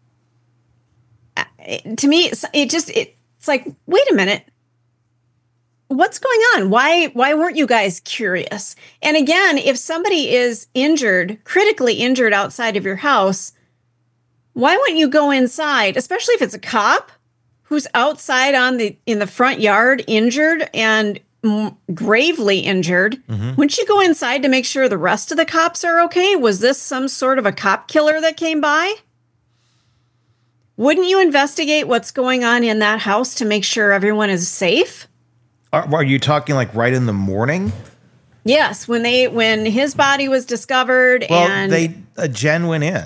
To me, it's, it just, it, it's like, wait a minute. What's going on? Why, why weren't you guys curious? And again, if somebody is injured, critically injured outside of your house, why wouldn't you go inside, especially if it's a cop who's outside on the, in the front yard, injured and m- gravely injured? Mm-hmm. Wouldn't you go inside to make sure the rest of the cops are okay? Was this some sort of a cop killer that came by? Wouldn't you investigate what's going on in that house to make sure everyone is safe? Are, are you talking like right in the morning? Yes, when they when his body was discovered. Well, and they uh, Jen went in.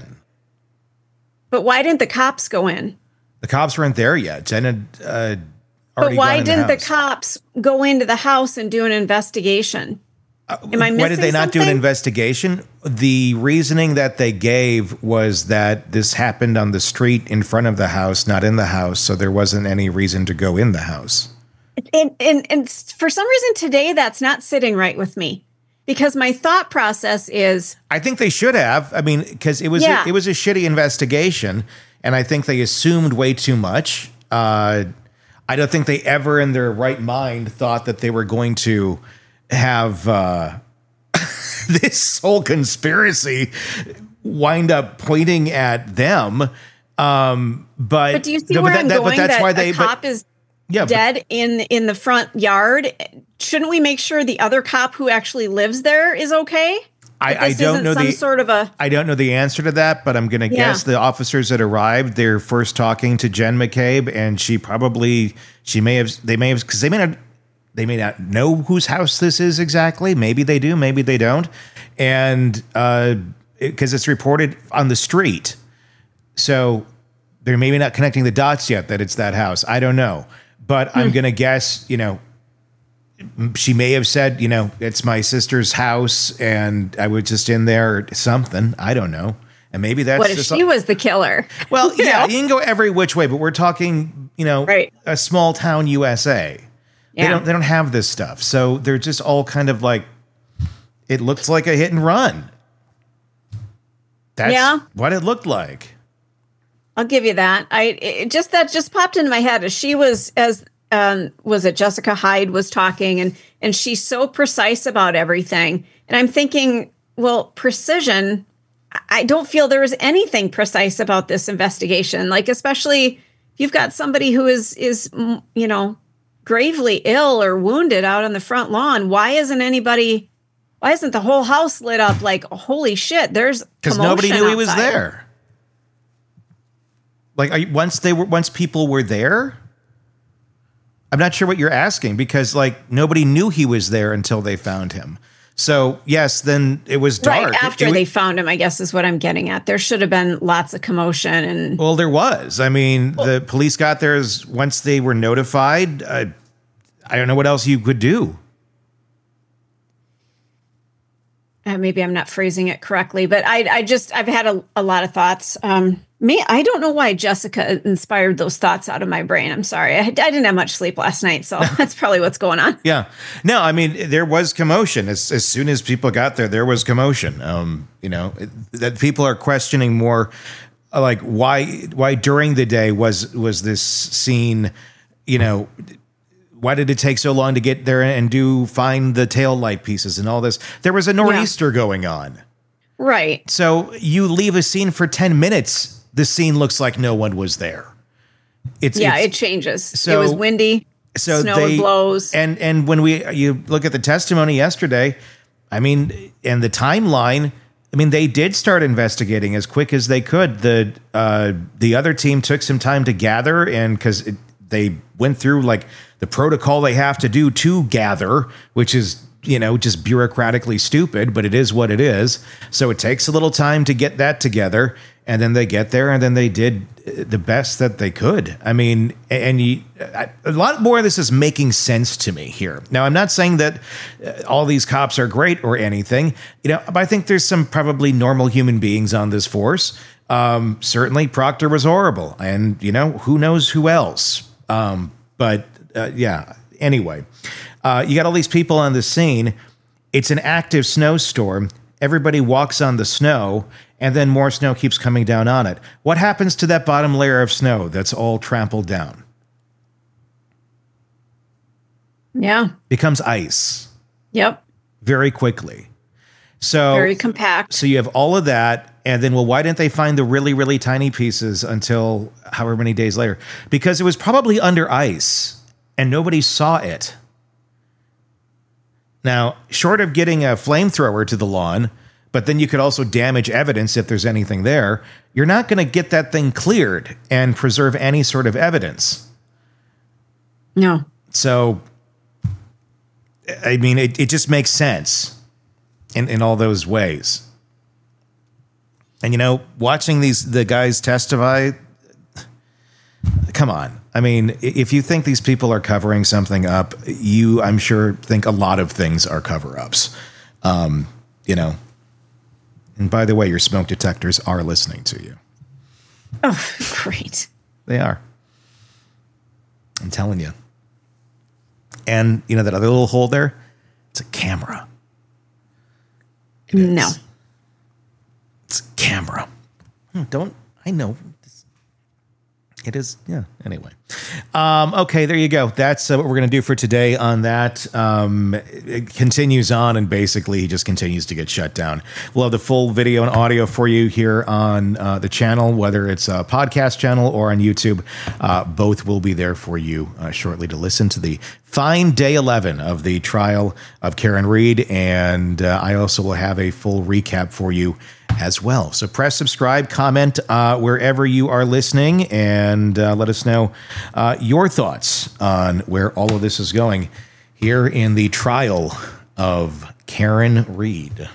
But why didn't the cops go in? The cops weren't there yet. Jen had uh, But why didn't the, the cops go into the house and do an investigation? Uh, Am I missing why did they not something? do an investigation? The reasoning that they gave was that this happened on the street in front of the house, not in the house, so there wasn't any reason to go in the house. And, and and for some reason today, that's not sitting right with me, because my thought process is, I think they should have. I mean, because it was Yeah. a, it was a shitty investigation, and I think they assumed way too much. Uh, I don't think they ever, in their right mind, thought that they were going to have uh, this whole conspiracy wind up pointing at them. Um, but but do you see no, where but I'm that, going? But that's that why they. a cop but, is yeah, dead but, in in the front yard. Shouldn't we make sure the other cop who actually lives there is okay? I, That I this don't isn't know some the sort of a. I don't know the answer to that, but I'm going to Yeah. guess the officers that arrived, they're first talking to Jen McCabe, and she probably she may have they may have because they may not they may not know whose house this is exactly. Maybe they do, maybe they don't, and uh, because it's reported on the street, so they're maybe not connecting the dots yet that it's that house. I don't know, but Hmm. I'm going to guess. You know. She may have said, you know, it's my sister's house and I was just in there or something. I don't know. And maybe that's What if just she was the killer? well, You yeah, know? you can go every which way, but we're talking, you know, Right. a small town U S A. They Yeah. don't they don't have this stuff. So they're just all kind of like it looks like a hit and run. That's Yeah. what it looked like. I'll give you that. I it just that just popped into my head as she was as um, was it Jessica Hyde was talking, and and she's so precise about everything, and I'm thinking, well, precision. I don't feel there is anything precise about this investigation. Like, especially if you've got somebody who is is mm, you know gravely ill or wounded out on the front lawn. Why isn't anybody? Why isn't the whole house lit up? Like, holy shit! There's Because nobody knew he was outside. there. Like are you, once they were once people were there. I'm not sure what you're asking because like nobody knew he was there until they found him. So yes, then it was dark. Right after It- it they was- found him, I guess is what I'm getting at. There should have been lots of commotion, and Well, there was. I mean, the police got there as, once they were notified. Uh, I don't know what else you could do. uh, maybe I'm not phrasing it correctly, but I, I just I've had a, a lot of thoughts. Um, me, I don't know why Jessica inspired those thoughts out of my brain. I'm sorry, I, I didn't have much sleep last night, so that's probably what's going on. Yeah. No, I mean, there was commotion. As, as soon as people got there, there was commotion. Um, you know, it, that people are questioning more like why why during the day was was this scene, you know, why did it take so long to get there and do find the tail light pieces and all this? There was a nor'easter yeah. going on. Right. So you leave a scene for ten minutes, the scene looks like no one was there. It's Yeah, it's, it changes. So, it was windy. So snow they, blows. And and when we you look at the testimony yesterday, I mean, and the timeline, I mean, they did start investigating as quick as they could. The uh, the other team took some time to gather, and because they went through like the protocol they have to do to gather, which is, you know, just bureaucratically stupid, but it is what it is. So it takes a little time to get that together, and then they get there, and then they did the best that they could. I mean, and you, a lot more of this is making sense to me here. Now, I'm not saying that all these cops are great or anything, you know, but I think there's some probably normal human beings on this force. Um, certainly Proctor was horrible, and, you know, who knows who else. Um, but uh, yeah, anyway, uh, you got all these people on the scene. It's an active snowstorm. Everybody walks on the snow, and then more snow keeps coming down on it. What happens to that bottom layer of snow that's all trampled down? Yeah. Becomes ice. Yep. Very quickly. So very compact. So you have all of that, and then, well, why didn't they find the really, really tiny pieces until however many days later? Because it was probably under ice, and nobody saw it. Now, short of getting a flamethrower to the lawn, but then you could also damage evidence if there's anything there, you're not going to get that thing cleared and preserve any sort of evidence. No. So, I mean, it, it just makes sense in, in all those ways. And, you know, watching these the guys testify, come on. I mean, if you think these people are covering something up, you, I'm sure, think a lot of things are cover-ups. Um, you know. And by the way, your smoke detectors are listening to you. Oh, great. They are. I'm telling you. And, you know, that other little hole there? It's a camera. It no. Is. It's a camera. Don't, I know. It is, yeah, anyway. Um, okay, there you go. That's uh, what we're going to do for today on that. Um, it continues on, and basically he just continues to get shut down. We'll have the full video and audio for you here on uh, the channel, whether it's a podcast channel or on YouTube. Uh, both will be there for you uh, shortly to listen to the fine day eleven of the trial of Karen Read, and uh, I also will have a full recap for you as well. So press subscribe, comment uh, wherever you are listening, and uh, let us know uh, your thoughts on where all of this is going here in the trial of Karen Read.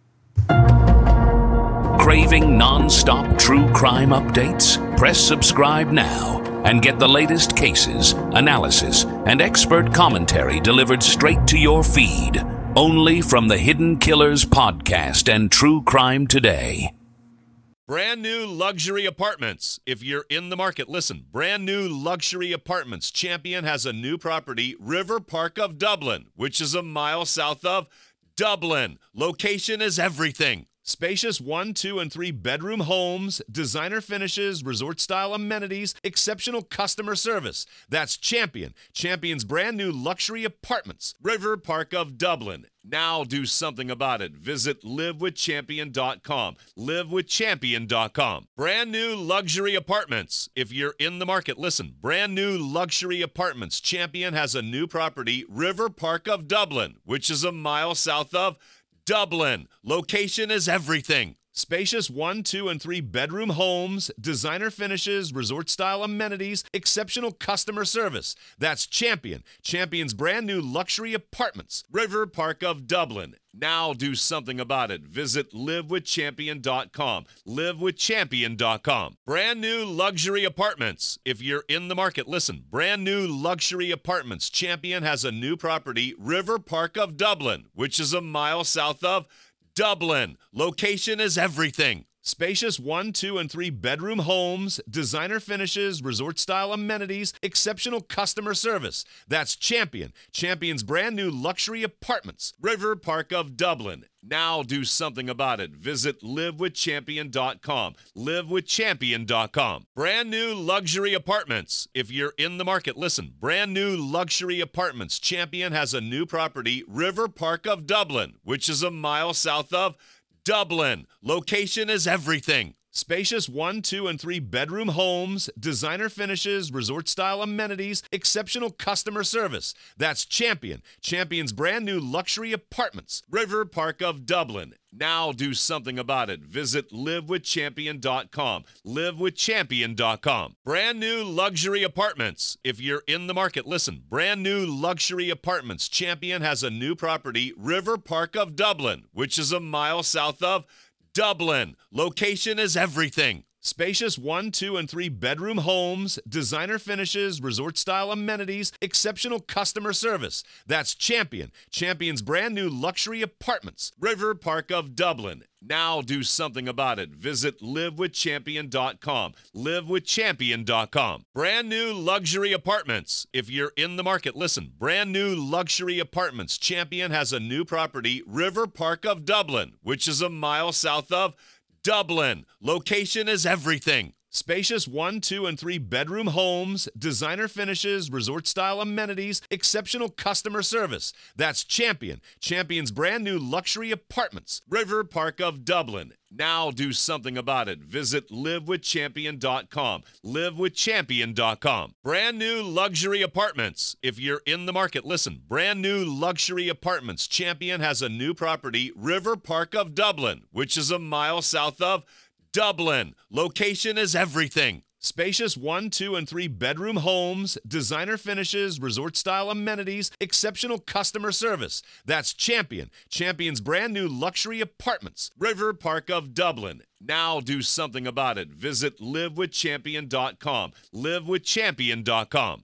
Craving non-stop true crime updates? Press subscribe now and get the latest cases, analysis, and expert commentary delivered straight to your feed. Only from the Hidden Killers podcast and True Crime Today. Brand new luxury apartments. If you're in the market, listen. Brand new luxury apartments. Champion has a new property, River Park of Dublin, which is a mile south of Dublin. Location is everything. Spacious one, two, and three bedroom homes, designer finishes, resort-style amenities, exceptional customer service. That's Champion. Champion's brand new luxury apartments, River Park of Dublin. Now do something about it. Visit live with champion dot com. live with champion dot com. Brand new luxury apartments. If you're in the market, listen. Brand new luxury apartments. Champion has a new property, River Park of Dublin, which is a mile south of Dublin. Location is everything. Spacious one, two, and three bedroom homes, designer finishes, resort-style amenities, exceptional customer service. That's Champion. Champion's brand new luxury apartments, River Park of Dublin. Now do something about it. Visit live with champion dot com. live with champion dot com. Brand new luxury apartments. If you're in the market, listen. Brand new luxury apartments. Champion has a new property, River Park of Dublin, which is a mile south of Dublin. Location is everything. Spacious one, two, and three bedroom homes, designer finishes, resort style amenities, exceptional customer service. That's Champion. Champion's brand new luxury apartments, River Park of Dublin. Now do something about it. Visit live with champion dot com. live with champion dot com. Brand new luxury apartments. If you're in the market, listen. Brand new luxury apartments. Champion has a new property, River Park of Dublin, which is a mile south of Dublin. Location is everything. Spacious one, two, and three bedroom homes, designer finishes, resort style amenities, exceptional customer service. That's Champion. Champion's brand new luxury apartments, River Park of Dublin. Now do something about it. Visit live with champion dot com. live with champion dot com. Brand new luxury apartments. If you're in the market, listen. Brand new luxury apartments. Champion has a new property, River Park of Dublin, which is a mile south of Dublin. Location is everything. Spacious one, two, and three bedroom homes, designer finishes, resort style amenities, exceptional customer service. That's Champion. Champion's brand new luxury apartments, River Park of Dublin. Now do something about it. Visit live with champion dot com. live with champion dot com. Brand new luxury apartments. If you're in the market, listen. Brand new luxury apartments. Champion has a new property, River Park of Dublin, which is a mile south of Dublin. Location is everything. Spacious one, two, and three bedroom homes, designer finishes, resort style amenities, exceptional customer service. That's Champion. Champion's brand new luxury apartments, River Park of Dublin. Now do something about it. Visit live with champion dot com. live with champion dot com. Brand new luxury apartments. If you're in the market, listen. Brand new luxury apartments. Champion has a new property, River Park of Dublin, which is a mile south of Dublin. Location is everything. Spacious one, two, and three bedroom homes, designer finishes, resort style amenities, exceptional customer service. That's Champion. Champion's brand new luxury apartments, River Park of Dublin. Now do something about it. Visit live with champion dot com. live with champion dot com.